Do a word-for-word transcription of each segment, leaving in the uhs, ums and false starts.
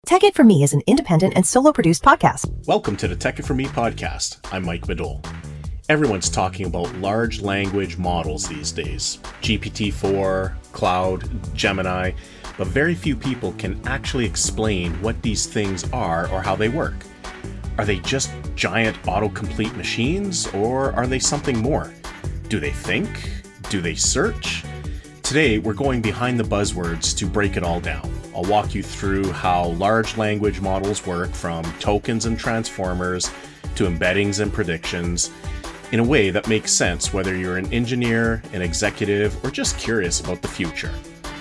Tech It For Me is an independent and solo-produced podcast. Welcome to the Tech It For Me podcast. I'm Mike Madole. Everyone's talking about large language models these days. G P T four, Cloud, Gemini, but very few people can actually explain what these things are or how they work. Are they just giant autocomplete machines, or are they something more? Do they think? Do they search? Today, we're going behind the buzzwords to break it all down. I'll walk you through how large language models work, from tokens and transformers to embeddings and predictions, in a way that makes sense whether you're an engineer, an executive, or just curious about the future.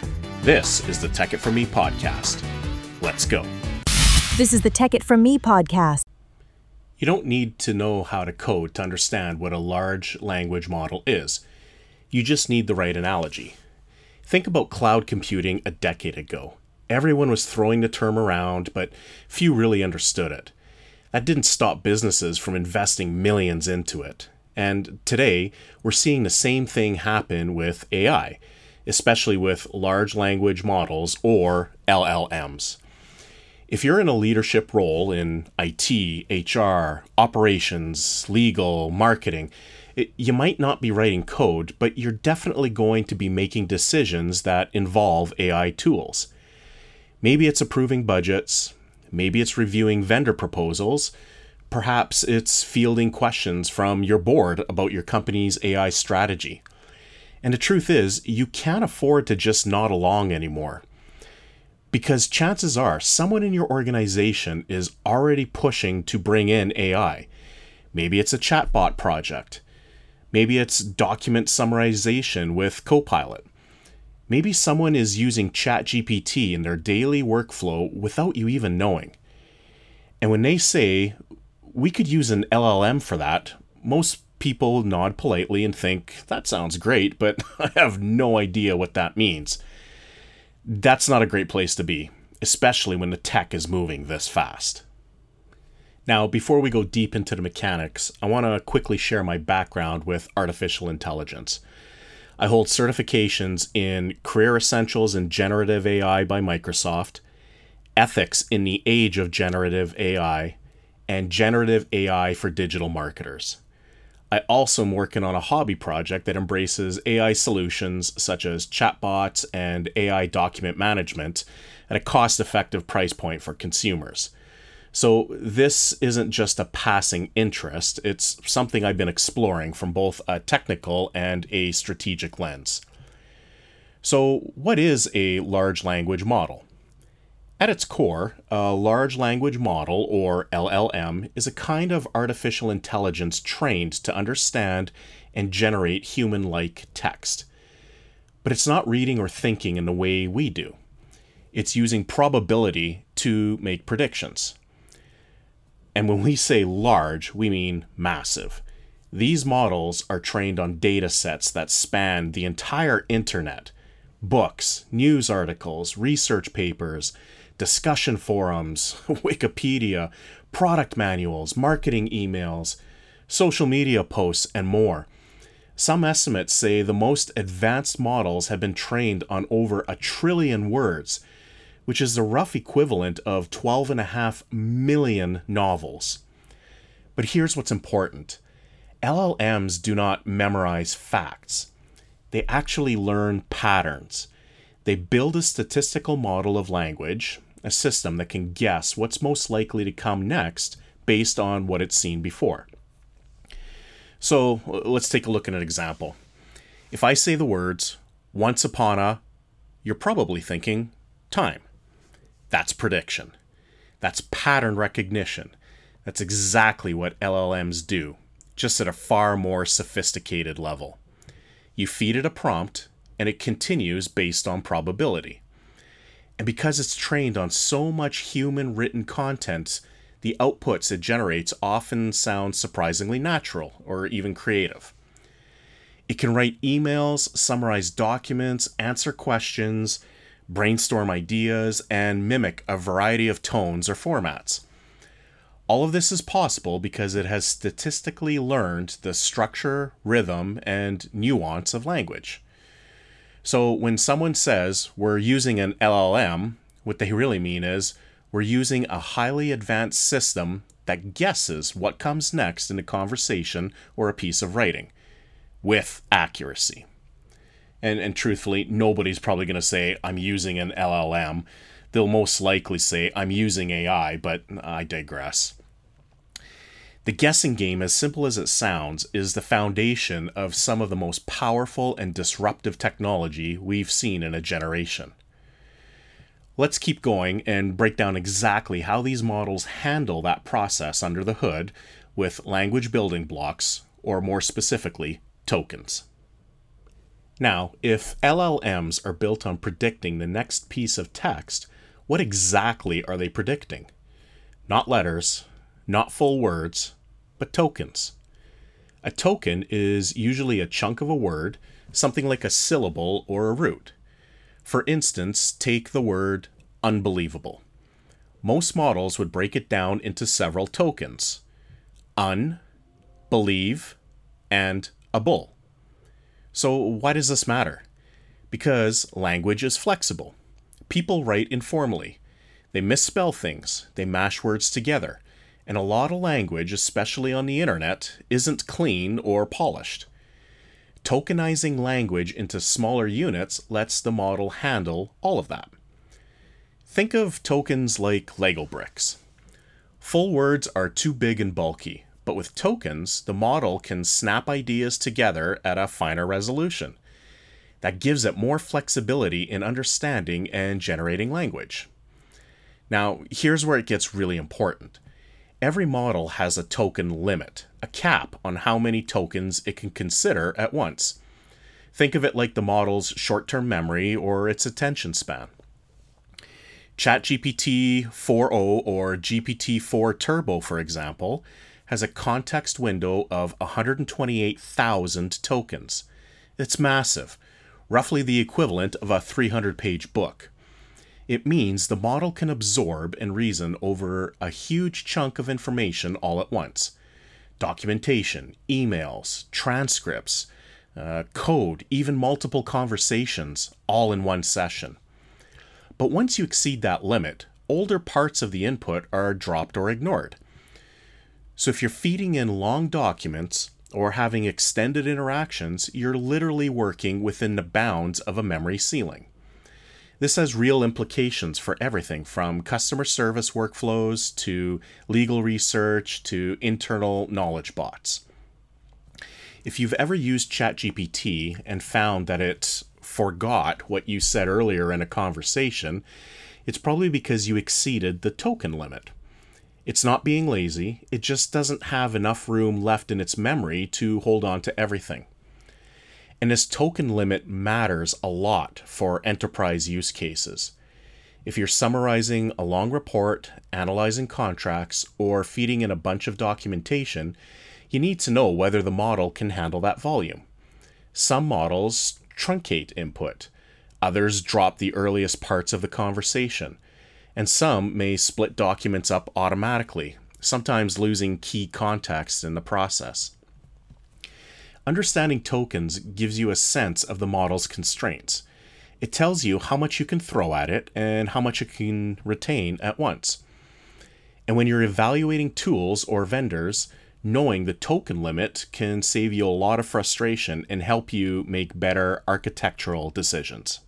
This is the Tech It For Me podcast. Let's go. This is the Tech It For Me podcast. You don't need to know how to code to understand what a large language model is. You just need the right analogy. Think about cloud computing a decade ago. Everyone was throwing the term around, but few really understood it. That didn't stop businesses from investing millions into it. And today, we're seeing the same thing happen with A I, especially with large language models, or L L Ms. If you're in a leadership role in I T, H R, operations, legal, marketing, it, you might not be writing code, but you're definitely going to be making decisions that involve A I tools. Maybe it's approving budgets, maybe it's reviewing vendor proposals, perhaps it's fielding questions from your board about your company's A I strategy. And the truth is, you can't afford to just nod along anymore. Because chances are, someone in your organization is already pushing to bring in A I. Maybe it's a chatbot project. Maybe it's document summarization with Copilot. Maybe someone is using ChatGPT in their daily workflow without you even knowing. And when they say, we could use an L L M for that, most people nod politely and think, that sounds great, but I have no idea what that means. That's not a great place to be, especially when the tech is moving this fast. Now, before we go deep into the mechanics, I want to quickly share my background with artificial intelligence. I hold certifications in Career Essentials in Generative A I by Microsoft, Ethics in the Age of Generative A I, and Generative A I for Digital Marketers. I also am working on a hobby project that embraces A I solutions such as chatbots and A I document management at a cost-effective price point for consumers. So this isn't just a passing interest, it's something I've been exploring from both a technical and a strategic lens. So what is a large language model? At its core, a large language model, or L L M, is a kind of artificial intelligence trained to understand and generate human-like text. But it's not reading or thinking in the way we do. It's using probability to make predictions. And when we say large, we mean massive. These models are trained on data sets that span the entire internet: books, news articles, research papers, discussion forums, Wikipedia, product manuals, marketing emails, social media posts, and more. Some estimates say the most advanced models have been trained on over a trillion words, which is the rough equivalent of twelve and a half million novels. But here's what's important. L L Ms do not memorize facts. They actually learn patterns. They build a statistical model of language, a system that can guess what's most likely to come next based on what it's seen before. So let's take a look at an example. If I say the words, once upon a, you're probably thinking, time. That's prediction. That's pattern recognition. That's exactly what L L Ms do, just at a far more sophisticated level. You feed it a prompt, and it continues based on probability. And because it's trained on so much human-written content, the outputs it generates often sound surprisingly natural or even creative. It can write emails, summarize documents, answer questions, brainstorm ideas, and mimic a variety of tones or formats. All of this is possible because it has statistically learned the structure, rhythm, and nuance of language. So when someone says we're using an L L M, what they really mean is We're using a highly advanced system that guesses what comes next in a conversation or a piece of writing with accuracy. And, and truthfully, nobody's probably going to say, I'm using an L L M. They'll most likely say, I'm using A I, but I digress. The guessing game, as simple as it sounds, is the foundation of some of the most powerful and disruptive technology we've seen in a generation. Let's keep going and break down exactly how these models handle that process under the hood with language building blocks, or more specifically, tokens. Now, if L L Ms are built on predicting the next piece of text, what exactly are they predicting? Not letters, not full words, but tokens. A token is usually a chunk of a word, something like a syllable or a root. For instance, take the word unbelievable. Most models would break it down into several tokens: un, believe, and able. So why does this matter? Because language is flexible. People write informally. They misspell things. They mash words together. And a lot of language, especially on the internet, isn't clean or polished. Tokenizing language into smaller units lets the model handle all of that. Think of tokens like Lego bricks. Full words are too big and bulky, but with tokens, the model can snap ideas together at a finer resolution. That gives it more flexibility in understanding and generating language. Now, here's where it gets really important. Every model has a token limit, a cap on how many tokens it can consider at once. Think of it like the model's short-term memory or its attention span. ChatGPT four point oh or G P T four Turbo, for example, has a context window of one hundred twenty-eight thousand tokens. It's massive, roughly the equivalent of a three hundred page book. It means the model can absorb and reason over a huge chunk of information all at once. Documentation, emails, transcripts, uh, code, even multiple conversations, all in one session. But once you exceed that limit, older parts of the input are dropped or ignored. So if you're feeding in long documents or having extended interactions, you're literally working within the bounds of a memory ceiling. This has real implications for everything from customer service workflows to legal research to internal knowledge bots. If you've ever used ChatGPT and found that it forgot what you said earlier in a conversation, it's probably because you exceeded the token limit. It's not being lazy, it just doesn't have enough room left in its memory to hold on to everything. And this token limit matters a lot for enterprise use cases. If you're summarizing a long report, analyzing contracts, or feeding in a bunch of documentation, you need to know whether the model can handle that volume. Some models truncate input, others drop the earliest parts of the conversation, and some may split documents up automatically, sometimes losing key context in the process. Understanding tokens gives you a sense of the model's constraints. It tells you how much you can throw at it and how much it can retain at once. And when you're evaluating tools or vendors, knowing the token limit can save you a lot of frustration and help you make better architectural decisions.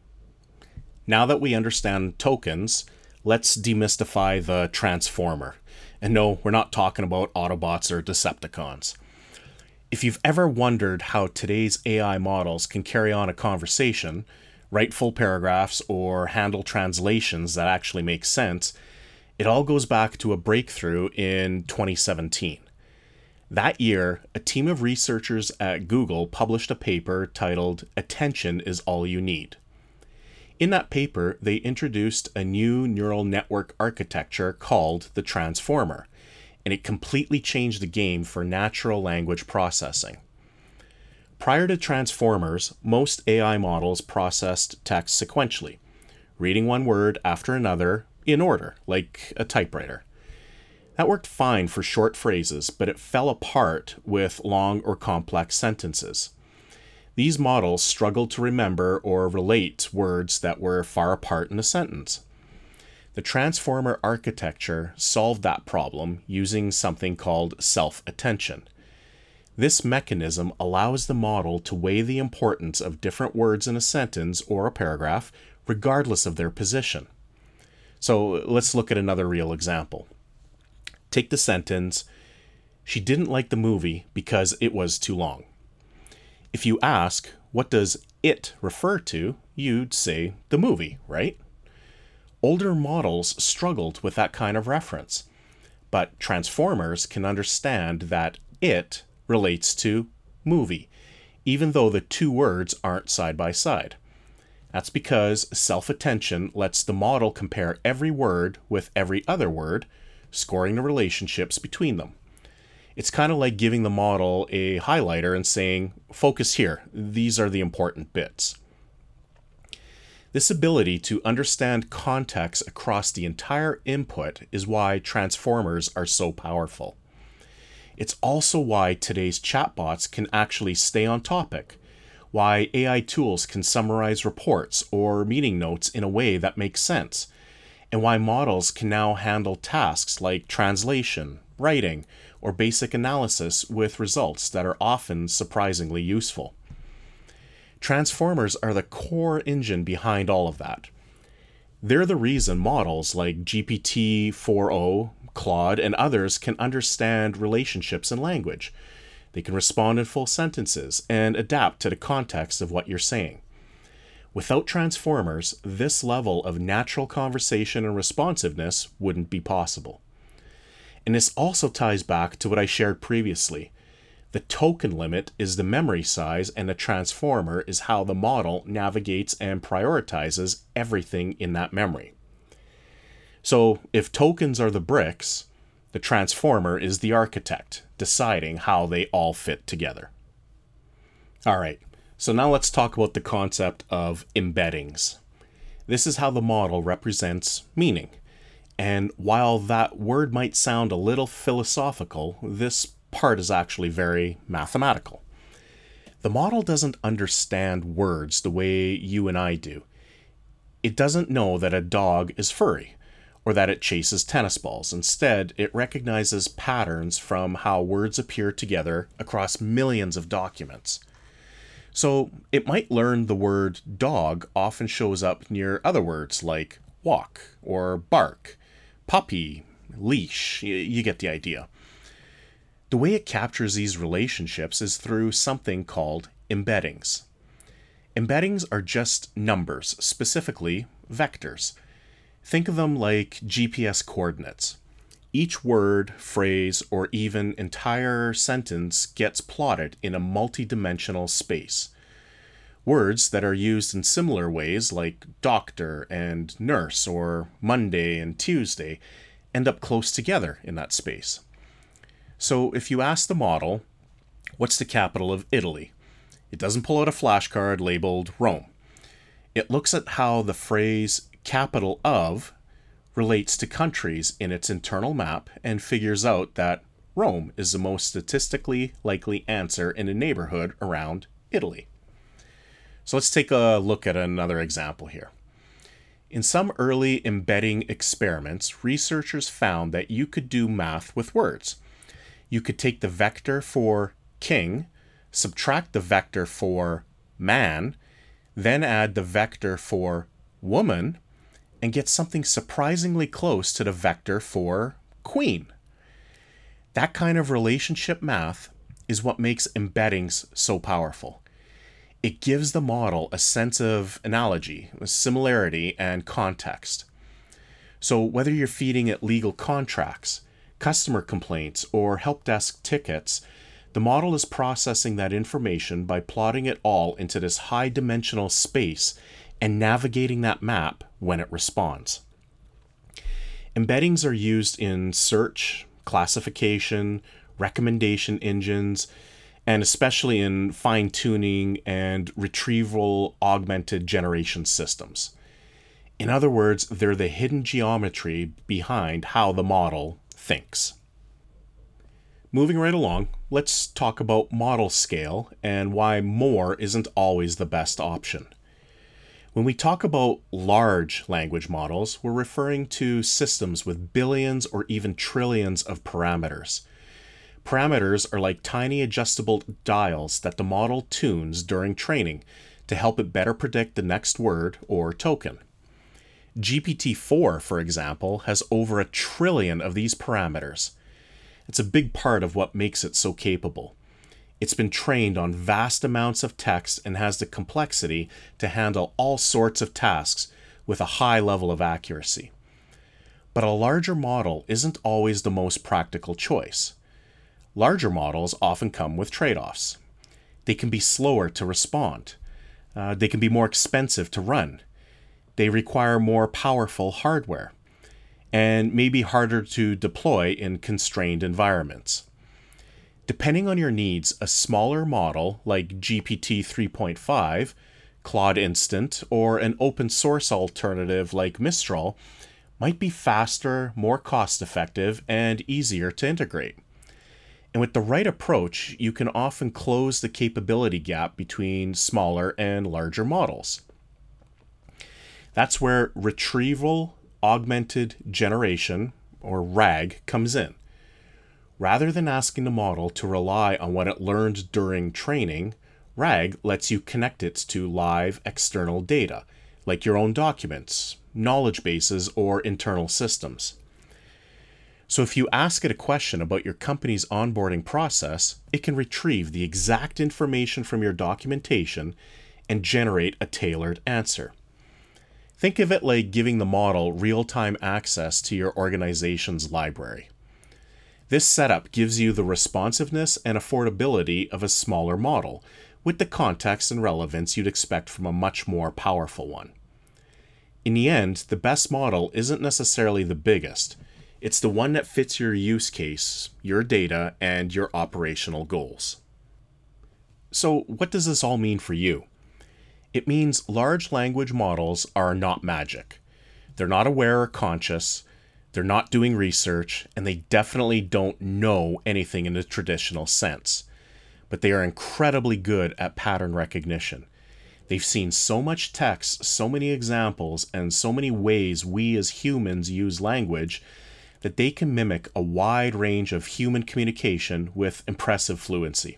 Now that we understand tokens, let's demystify the transformer. And no, we're not talking about Autobots or Decepticons. If you've ever wondered how today's A I models can carry on a conversation, write full paragraphs, or handle translations that actually make sense, it all goes back to a breakthrough in twenty seventeen. That year, a team of researchers at Google published a paper titled "Attention is All You Need." In that paper, they introduced a new neural network architecture called the transformer, and it completely changed the game for natural language processing. Prior to transformers, most A I models processed text sequentially, reading one word after another in order, like a typewriter. That worked fine for short phrases, but it fell apart with long or complex sentences. These models struggled to remember or relate words that were far apart in a sentence. The transformer architecture solved that problem using something called self-attention. This mechanism allows the model to weigh the importance of different words in a sentence or a paragraph, regardless of their position. So let's look at another real example. Take the sentence, "She didn't like the movie because it was too long." If you ask, what does it refer to, you'd say the movie, right? Older models struggled with that kind of reference, but transformers can understand that it relates to movie, even though the two words aren't side by side. That's because self-attention lets the model compare every word with every other word, scoring the relationships between them. It's kind of like giving the model a highlighter and saying, focus here, these are the important bits. This ability to understand context across the entire input is why transformers are so powerful. It's also why today's chatbots can actually stay on topic, why A I tools can summarize reports or meeting notes in a way that makes sense, and why models can now handle tasks like translation, writing, or basic analysis with results that are often surprisingly useful. Transformers are the core engine behind all of that. They're the reason models like G P T four o, Claude, and others can understand relationships in language. They can respond in full sentences and adapt to the context of what you're saying. Without transformers, this level of natural conversation and responsiveness wouldn't be possible. And this also ties back to what I shared previously. The token limit is the memory size, and the transformer is how the model navigates and prioritizes everything in that memory. So if tokens are the bricks, the transformer is the architect, deciding how they all fit together. All right, so now let's talk about the concept of embeddings. This is how the model represents meaning. And while that word might sound a little philosophical, this part is actually very mathematical. The model doesn't understand words the way you and I do. It doesn't know that a dog is furry, or that it chases tennis balls. Instead, it recognizes patterns from how words appear together across millions of documents. So it might learn the word dog often shows up near other words like walk or bark, puppy, leash. You get the idea. The way it captures these relationships is through something called embeddings. Embeddings are just numbers, specifically vectors. Think of them like G P S coordinates. Each word, phrase, or even entire sentence gets plotted in a multi-dimensional space. Words that are used in similar ways, like doctor and nurse, or Monday and Tuesday, end up close together in that space. So if you ask the model, what's the capital of Italy? It doesn't pull out a flashcard labeled Rome. It looks at how the phrase capital of relates to countries in its internal map and figures out that Rome is the most statistically likely answer in a neighborhood around Italy. So let's take a look at another example here. In some early embedding experiments, researchers found that you could do math with words. You could take the vector for king, subtract the vector for man, then add the vector for woman, and get something surprisingly close to the vector for queen. That kind of relationship math is what makes embeddings so powerful. It gives the model a sense of analogy, similarity, and context. So whether you're feeding it legal contracts, customer complaints, or help desk tickets, the model is processing that information by plotting it all into this high-dimensional space and navigating that map when it responds. Embeddings are used in search, classification, recommendation engines, and especially in fine-tuning and retrieval augmented generation systems. In other words, they're the hidden geometry behind how the model thinks. Moving right along, let's talk about model scale and why more isn't always the best option. When we talk about large language models, we're referring to systems with billions or even trillions of parameters. Parameters are like tiny adjustable dials that the model tunes during training to help it better predict the next word or token. G P T four, for example, has over a trillion of these parameters. It's a big part of what makes it so capable. It's been trained on vast amounts of text and has the complexity to handle all sorts of tasks with a high level of accuracy. But a larger model isn't always the most practical choice. Larger models often come with trade-offs. They can be slower to respond. Uh, they can be more expensive to run. They require more powerful hardware and may be harder to deploy in constrained environments. Depending on your needs, a smaller model like G P T three point five, Claude Instant, or an open source alternative like Mistral might be faster, more cost-effective, and easier to integrate. And with the right approach, you can often close the capability gap between smaller and larger models. That's where Retrieval Augmented Generation, or RAG, comes in. Rather than asking the model to rely on what it learned during training, RAG lets you connect it to live external data, like your own documents, knowledge bases, or internal systems. So if you ask it a question about your company's onboarding process, it can retrieve the exact information from your documentation and generate a tailored answer. Think of it like giving the model real-time access to your organization's library. This setup gives you the responsiveness and affordability of a smaller model, with the context and relevance you'd expect from a much more powerful one. In the end, the best model isn't necessarily the biggest. It's the one that fits your use case, your data, and your operational goals. So, what does this all mean for you? It means large language models are not magic. They're not aware or conscious. They're not doing research, and they definitely don't know anything in the traditional sense. But they are incredibly good at pattern recognition. They've seen so much text, so many examples, and so many ways we as humans use language that they can mimic a wide range of human communication with impressive fluency.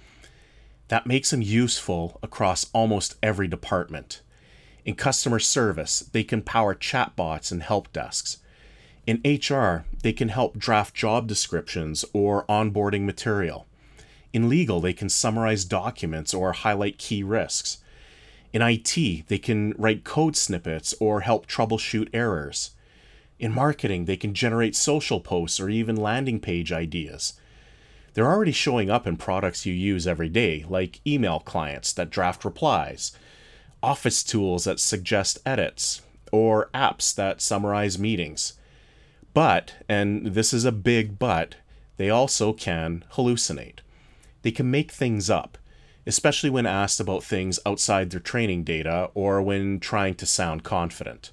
That makes them useful across almost every department. In customer service, they can power chatbots and help desks. In H R, they can help draft job descriptions or onboarding material. In legal, they can summarize documents or highlight key risks. In I T, they can write code snippets or help troubleshoot errors. In marketing, they can generate social posts or even landing page ideas. They're already showing up in products you use every day, like email clients that draft replies, office tools that suggest edits, or apps that summarize meetings. But, and this is a big but, they also can hallucinate. They can make things up, especially when asked about things outside their training data or when trying to sound confident.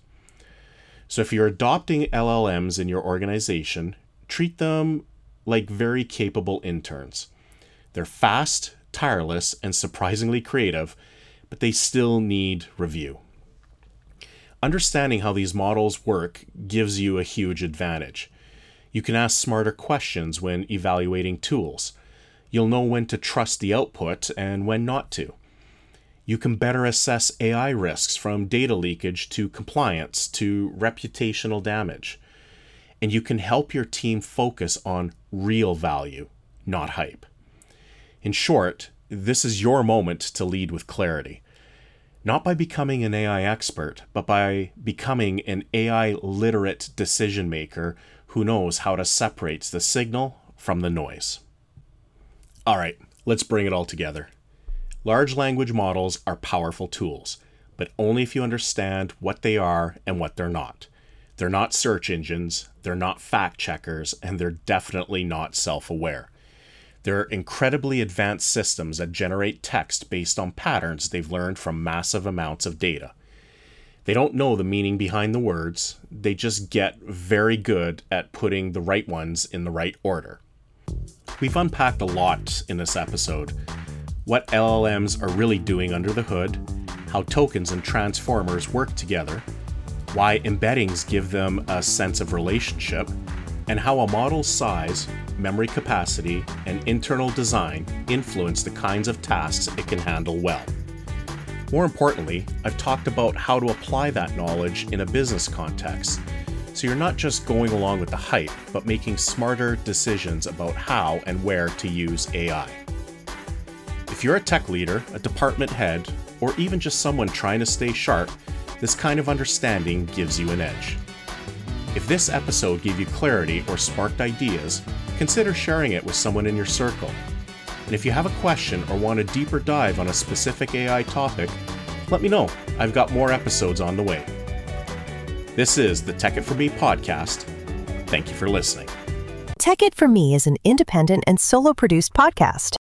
So if you're adopting L L Ms in your organization, treat them like very capable interns. They're fast, tireless, and surprisingly creative, but they still need review. Understanding how these models work gives you a huge advantage. You can ask smarter questions when evaluating tools. You'll know when to trust the output and when not to. You can better assess A I risks from data leakage to compliance to reputational damage. And you can help your team focus on real value, not hype. In short, this is your moment to lead with clarity. Not by becoming an A I expert, but by becoming an A I literate decision maker who knows how to separate the signal from the noise. All right, let's bring it all together. Large language models are powerful tools, but only if you understand what they are and what they're not. They're not search engines, they're not fact checkers, and they're definitely not self-aware. They're incredibly advanced systems that generate text based on patterns they've learned from massive amounts of data. They don't know the meaning behind the words, they just get very good at putting the right ones in the right order. We've unpacked a lot in this episode. What L L Ms are really doing under the hood, how tokens and transformers work together, why embeddings give them a sense of relationship, and how a model's size, memory capacity, and internal design influence the kinds of tasks it can handle well. More importantly, I've talked about how to apply that knowledge in a business context, so you're not just going along with the hype, but making smarter decisions about how and where to use A I. If you're a tech leader, a department head, or even just someone trying to stay sharp, this kind of understanding gives you an edge. If this episode gave you clarity or sparked ideas, consider sharing it with someone in your circle. And if you have a question or want a deeper dive on a specific A I topic, let me know. I've got more episodes on the way. This is the Tech It For Me podcast. Thank you for listening. Tech It For Me is an independent and solo produced podcast.